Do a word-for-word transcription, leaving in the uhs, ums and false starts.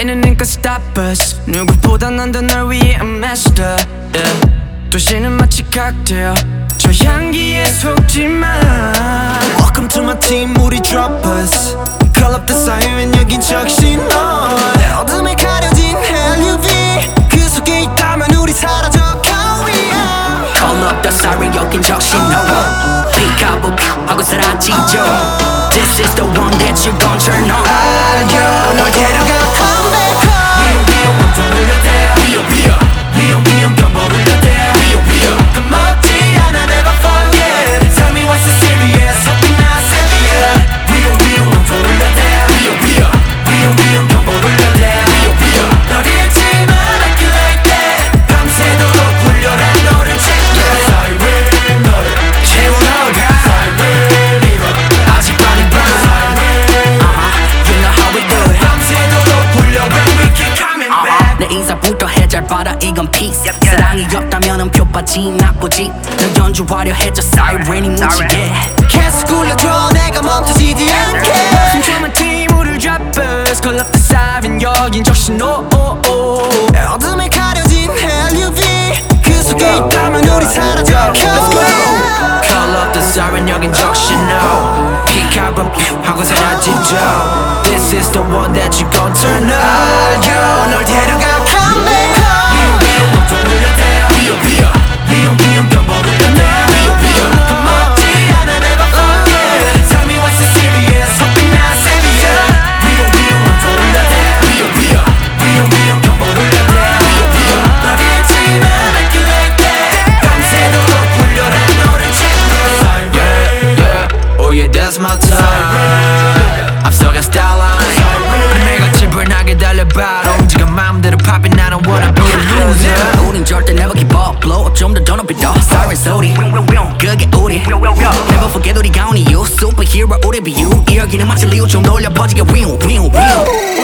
우리는 ain't gonna stop us. 누구보다 난 더 널 위해 I'm master, yeah. 도시는 마치 칵테일, 저 향기에 속지마. Welcome to my team, 우리 droppers. Call up the siren, 여긴 적신 너. 내 어둠에 가려진 엘유브이, 그 속에 있다면 우리 사라져 go yeah. Call up the siren, 여긴 적신 너. Pick up 하고 사라지죠. This is the one that you gon' turn on. 알려 널 데려가 come back home. 위험 위험 온통 흘려대. 위험 위험 위험 위험 경보 흘려대. 위험 위험 겁먹지 않아 never forget. Tell me what's the serious, something not serious. 위험 위험 온통 흘려대. 위험 위험 위험 위험 경보 흘려대. 위험 위험 널 잃지만 I feel like that. 밤새도록 굴려라 너를 챙겨. Siren 너를 채워넣어가. Siren 이뤄 아직 많이 봐. You know how we do it. 밤새도록 굴려 when we keep coming back. 내 인사부터 해 잘 봐라 이건 peace. 사랑이 없다면은 표빠지 나쁘지. 널 연주하려 해줘 siren이 묻히게. 계속 굴려줘 내가 멈춰지지 않게. 숨참은 팀 우릴 droppers. Call up the siren 여긴 적신호. 내 어둠에 가려진 엘유브이, 그 속에 있다면 우리 사라져 go yeah. Call up the siren 여긴 적신호. Pick up 하고 사라지죠. This is the one that you gon' turn on. 알려 널 데려가 come back home. 위험 위험 온통 흘려대. 위험 위험 위험 위험 경보 흘려대. 위험 위험 겁먹지 않아 never forget. Tell me what's the serious, something not serious. 위험 위험 온통 흘려대. 위험 위험 위험 위험 경보 흘려대. 위험 위험 널 잃지만 I feel like that. 밤새도록 굴려라 너를 챙겨. Yeah, yeah, oh yeah that's my time. 앞서가 starline. 내가 질분하게 달려봐. 움직여 마음대로 popping. I don't wanna be a loser. 우린 절대 never give up. Blow up 좀 더 더 높이 더. Siren 소리 그게 우리. Never forget 우리가 온 이유. Superhero 우리 비유. 이야기는 마치 리우 좀 돌려 퍼지게 위우 위우 위우.